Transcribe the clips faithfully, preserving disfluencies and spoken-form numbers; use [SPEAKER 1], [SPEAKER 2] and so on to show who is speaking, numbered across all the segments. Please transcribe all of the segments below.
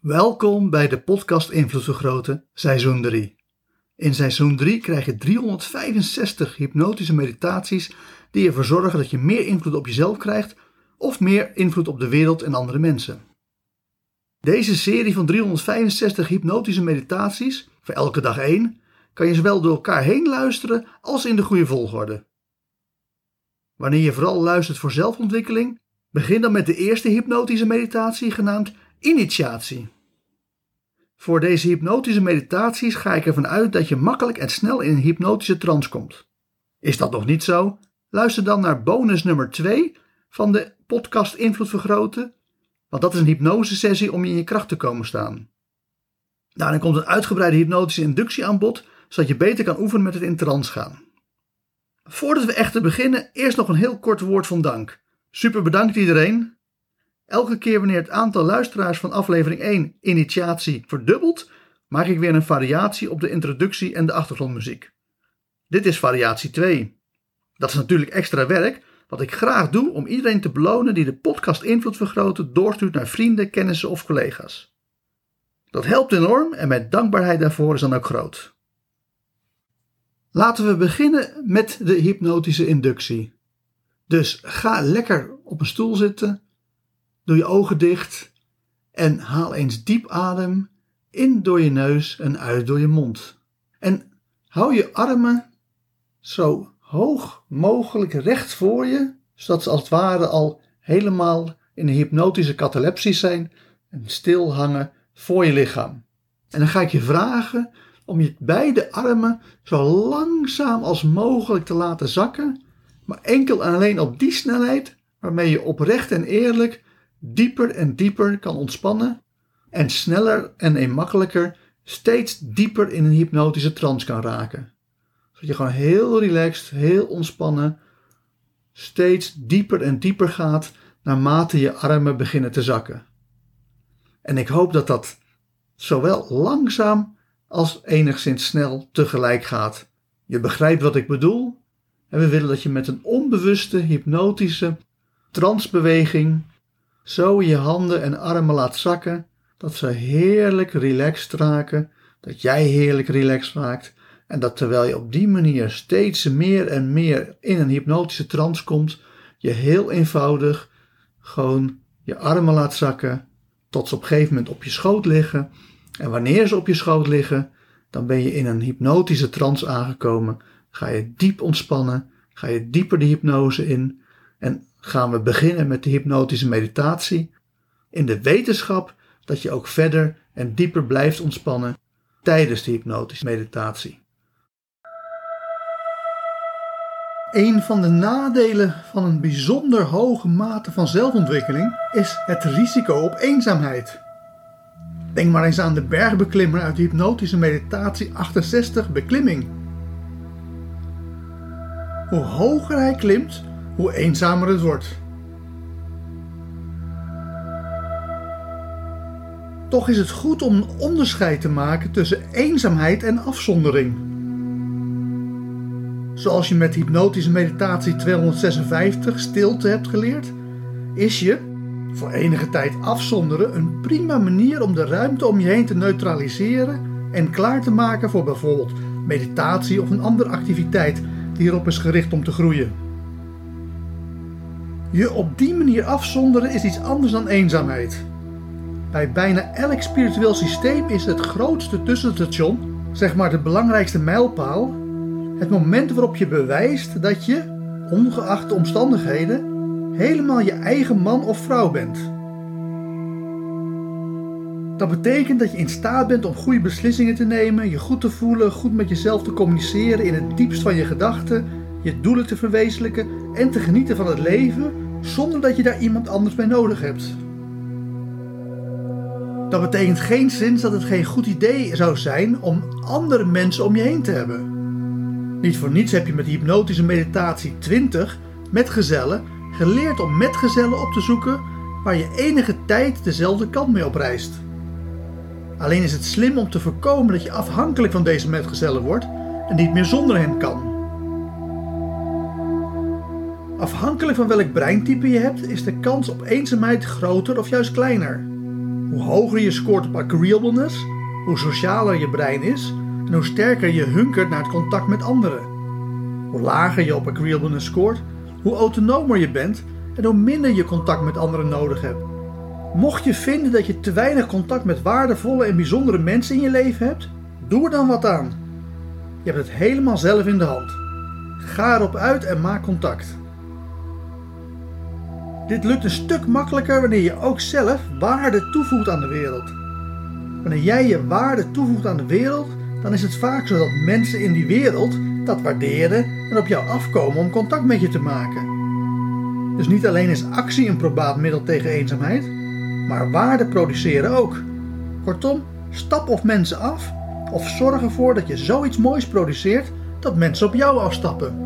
[SPEAKER 1] Welkom bij de podcast Invloed Vergroten, seizoen drie. In seizoen drie krijg je driehonderdvijfenzestig hypnotische meditaties die ervoor zorgen dat je meer invloed op jezelf krijgt of meer invloed op de wereld en andere mensen. Deze serie van driehonderdvijfenzestig hypnotische meditaties, voor elke dag één, kan je zowel door elkaar heen luisteren als in de goede volgorde. Wanneer je vooral luistert voor zelfontwikkeling, begin dan met de eerste hypnotische meditatie genaamd initiatie. Voor deze hypnotische meditaties ga ik ervan uit dat je makkelijk en snel in een hypnotische trance komt. Is dat nog niet zo? Luister dan naar bonus nummer twee van de podcast Invloed Vergroten, want dat is een hypnosesessie om in je kracht te komen staan. Daarin komt een uitgebreide hypnotische inductie aan bod, zodat je beter kan oefenen met het in trance gaan. Voordat we echter beginnen, eerst nog een heel kort woord van dank. Super bedankt iedereen. Elke keer wanneer het aantal luisteraars van aflevering één initiatie verdubbelt, maak ik weer een variatie op de introductie en de achtergrondmuziek. Dit is variatie twee. Dat is natuurlijk extra werk, wat ik graag doe om iedereen te belonen die de podcast Invloed Vergroten doorstuurt naar vrienden, kennissen of collega's. Dat helpt enorm en mijn dankbaarheid daarvoor is dan ook groot. Laten we beginnen met de hypnotische inductie. Dus ga lekker op een stoel zitten. Doe je ogen dicht en haal eens diep adem in door je neus en uit door je mond. En hou je armen zo hoog mogelijk recht voor je, zodat ze als het ware al helemaal in een hypnotische catalepsis zijn en stil hangen voor je lichaam. En dan ga ik je vragen om je beide armen zo langzaam als mogelijk te laten zakken, maar enkel en alleen op die snelheid waarmee je oprecht en eerlijk dieper en dieper kan ontspannen en sneller en eenmakkelijker steeds dieper in een hypnotische trance kan raken. Zodat je gewoon heel relaxed, heel ontspannen, steeds dieper en dieper gaat naarmate je armen beginnen te zakken. En ik hoop dat dat zowel langzaam als enigszins snel tegelijk gaat. Je begrijpt wat ik bedoel en we willen dat je met een onbewuste hypnotische transbeweging zo je handen en armen laat zakken, dat ze heerlijk relaxed raken, dat jij heerlijk relaxed raakt en dat terwijl je op die manier steeds meer en meer in een hypnotische trance komt, je heel eenvoudig gewoon je armen laat zakken tot ze op een gegeven moment op je schoot liggen. En wanneer ze op je schoot liggen, dan ben je in een hypnotische trance aangekomen, ga je diep ontspannen, ga je dieper de hypnose in en gaan we beginnen met de hypnotische meditatie in de wetenschap dat je ook verder en dieper blijft ontspannen tijdens de hypnotische meditatie. Een van de nadelen van een bijzonder hoge mate van zelfontwikkeling is het risico op eenzaamheid. Denk maar eens aan de bergbeklimmer uit de hypnotische meditatie achtenzestig, beklimming. Hoe hoger hij klimt, hoe eenzamer het wordt. Toch is het goed om een onderscheid te maken tussen eenzaamheid en afzondering. Zoals je met hypnotische meditatie tweehonderdzesenvijftig stilte hebt geleerd, is je, voor enige tijd afzonderen, een prima manier om de ruimte om je heen te neutraliseren en klaar te maken voor bijvoorbeeld meditatie of een andere activiteit die erop is gericht om te groeien. Je op die manier afzonderen is iets anders dan eenzaamheid. Bij bijna elk spiritueel systeem is het grootste tussenstation, zeg maar de belangrijkste mijlpaal, het moment waarop je bewijst dat je, ongeacht de omstandigheden, helemaal je eigen man of vrouw bent. Dat betekent dat je in staat bent om goede beslissingen te nemen, je goed te voelen, goed met jezelf te communiceren in het diepst van je gedachten, je doelen te verwezenlijken en te genieten van het leven zonder dat je daar iemand anders bij nodig hebt. Dat betekent geenszins dat het geen goed idee zou zijn om andere mensen om je heen te hebben. Niet voor niets heb je met hypnotische meditatie twintig metgezellen geleerd om metgezellen op te zoeken waar je enige tijd dezelfde kant mee op reist. Alleen is het slim om te voorkomen dat je afhankelijk van deze metgezellen wordt en niet meer zonder hen kan. Afhankelijk van welk breintype je hebt, is de kans op eenzaamheid groter of juist kleiner. Hoe hoger je scoort op agreeableness, hoe socialer je brein is en hoe sterker je hunkert naar het contact met anderen. Hoe lager je op agreeableness scoort, hoe autonomer je bent en hoe minder je contact met anderen nodig hebt. Mocht je vinden dat je te weinig contact met waardevolle en bijzondere mensen in je leven hebt, doe er dan wat aan. Je hebt het helemaal zelf in de hand. Ga erop uit en maak contact. Dit lukt een stuk makkelijker wanneer je ook zelf waarde toevoegt aan de wereld. Wanneer jij je waarde toevoegt aan de wereld, dan is het vaak zo dat mensen in die wereld dat waarderen en op jou afkomen om contact met je te maken. Dus niet alleen is actie een probaat middel tegen eenzaamheid, maar waarde produceren ook. Kortom, stap op mensen af of zorg ervoor dat je zoiets moois produceert dat mensen op jou afstappen.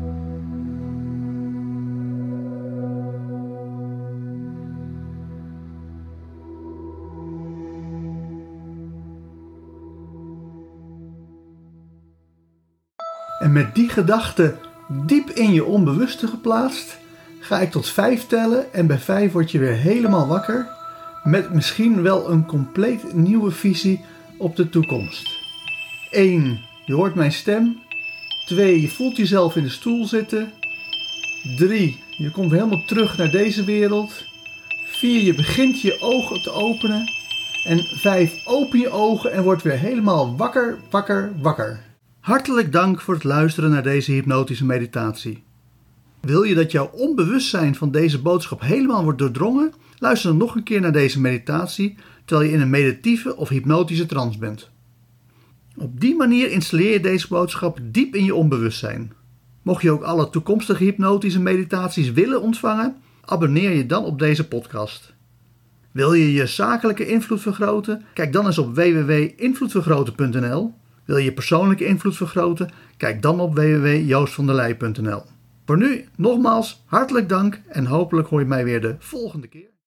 [SPEAKER 1] En met die gedachte diep in je onbewuste geplaatst, ga ik tot vijf tellen en bij vijf word je weer helemaal wakker met misschien wel een compleet nieuwe visie op de toekomst. één. Je hoort mijn stem. twee. Je voelt jezelf in de stoel zitten. drie. Je komt weer helemaal terug naar deze wereld. vier. Je begint je ogen te openen. En vijf. Open je ogen en word weer helemaal wakker, wakker, wakker. Hartelijk dank voor het luisteren naar deze hypnotische meditatie. Wil je dat jouw onbewustzijn van deze boodschap helemaal wordt doordrongen? Luister dan nog een keer naar deze meditatie terwijl je in een meditatieve of hypnotische trance bent. Op die manier installeer je deze boodschap diep in je onbewustzijn. Mocht je ook alle toekomstige hypnotische meditaties willen ontvangen, abonneer je dan op deze podcast. Wil je je zakelijke invloed vergroten? Kijk dan eens op w w w punt invloedvergroten punt n l. Wil je je persoonlijke invloed vergroten? Kijk dan op w w w punt joost van der leij punt n l. Voor nu, nogmaals, hartelijk dank en hopelijk hoor je mij weer de volgende keer.